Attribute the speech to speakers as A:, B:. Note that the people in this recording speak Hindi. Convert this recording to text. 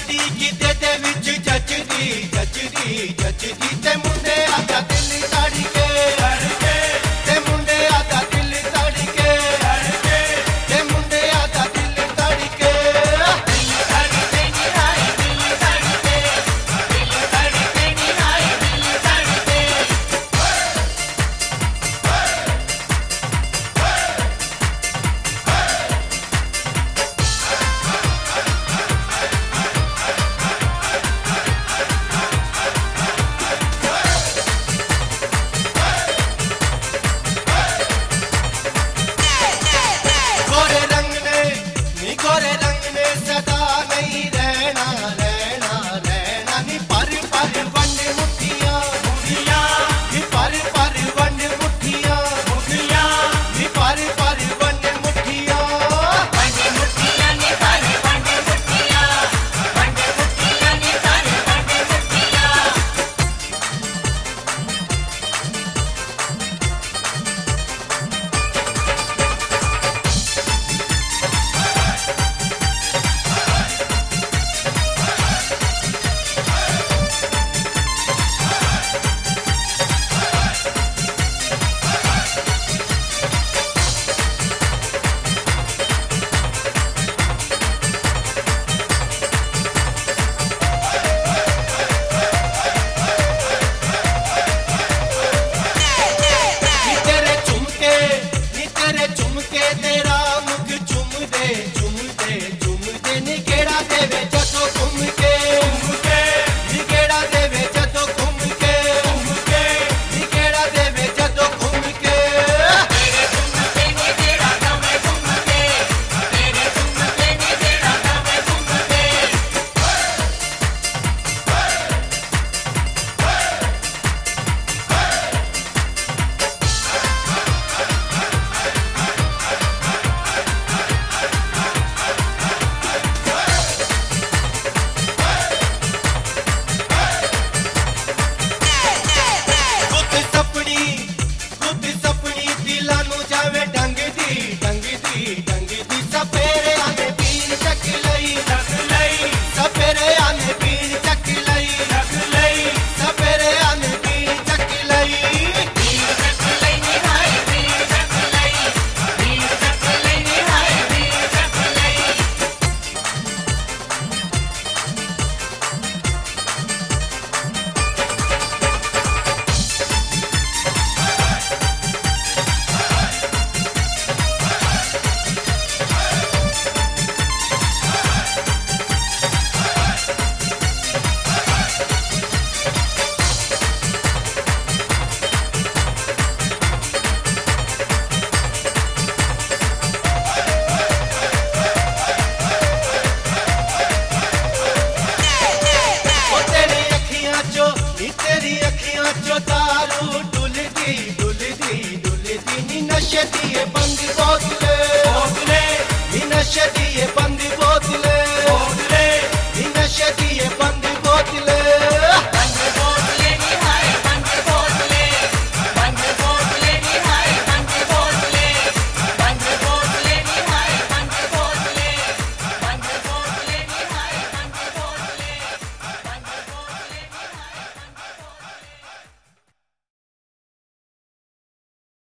A: ते मुंडे आजा दिल धड़के ते मुंडे आजा दिल धड़के ते मुंडे आजा दिल धड़के दिल धड़के नी हाय दिल धड़के दिल धड़के नी हाय दिल धड़के गोरे रंग ने सदा नहीं रहना रहना रहना नी पर वंड मुठिया मुठिया नी पर वंड मुठिया मुठिया नी पर वंड मुठिया वंड मुठिया नी पर वंड मुठिया वंड मुठिया नी पर वंड मुठिया चुमके तेरा मुख चुम दे नी केड़ा देवे जदों घूम के नी केड़ा देवे जदों घूम के नी केड़ा देवे जदों घूम के तेरे चुमके नी केड़ा दमे घूम के तेरे चुमके नी केड़ा दमे घूम के सपनी दिलां नू जावे ढंग दी सपेरे आने पीर चक लई सपेरे आने पीर चक लई सपेरे आने पीर चक लई नी हाय पीर चक लई नी हाय पीर चक लई तेरी अखियां चो दारू डुलदी नी नशे दिए बंद बोतले नी नशे दिए